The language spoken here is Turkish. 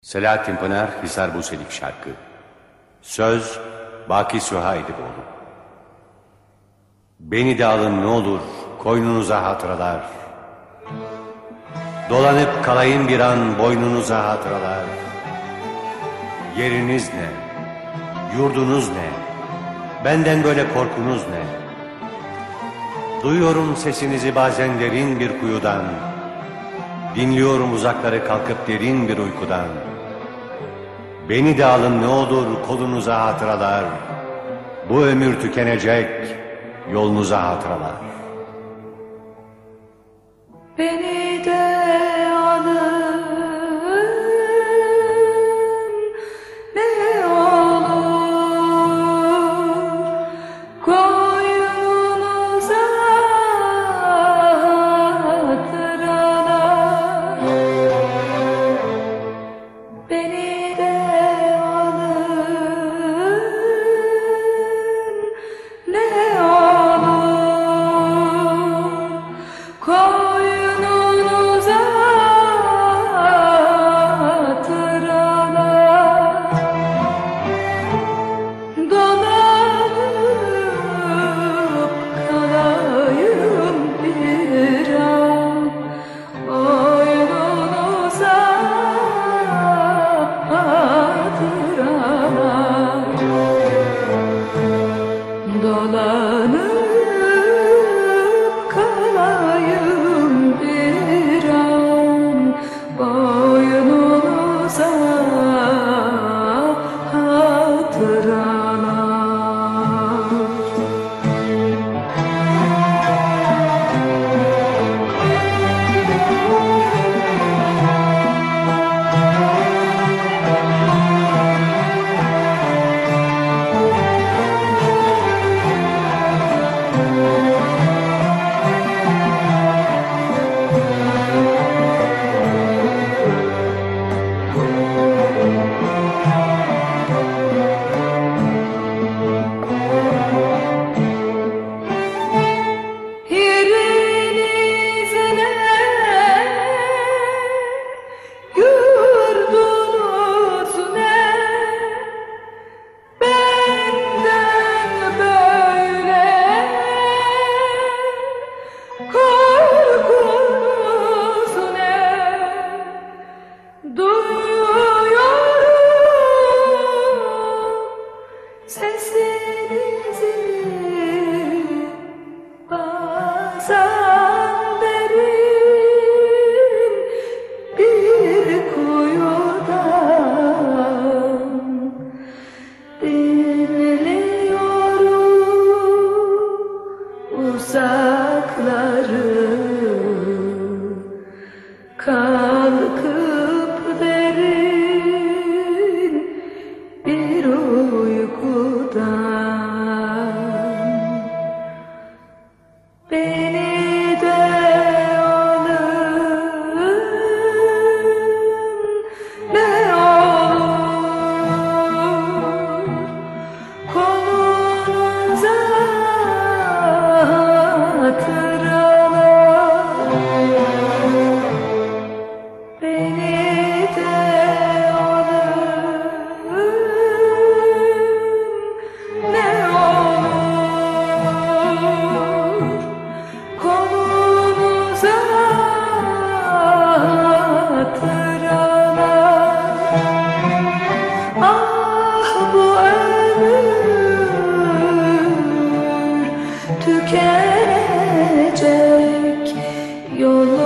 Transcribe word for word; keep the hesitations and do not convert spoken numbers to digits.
Selahattin Pınar, Hisar Buselik şarkı. Söz, Baki Süheydiboğlu. Beni de alın ne olur, koynunuza hatıralar. Dolanıp kalayım bir an boynunuza hatıralar. Yeriniz ne? Yurdunuz ne? Benden böyle korkunuz ne? Duyuyorum sesinizi bazen derin bir kuyudan. Dinliyorum uzakları kalkıp derin bir uykudan. Beni de alın ne olur kolunuza hatıralar. Bu ömür tükenecek, yolunuza hatıralar. Beni de alın ne olur koynunuza hatıralar. Beni de alın ne olur koynunuza hatıralar. Dolanıp kalayım bir an boynunuza hatıralar. Dolanıp kalayım bir an boynunuza hatıralar. Yeriniz ne? Yurdunuz ne? Benden böyle korkunuz ne? Duyuyorum sesinizi bazen derin bir kuyudan. Dinliyorum uzakları kalkıp derin bir uykudan. Beni de alın ne olur kolunuza hatıralar. Beni de alın ne olur kolunuza hatıralar. Ah bu ömür tükenecek, yolu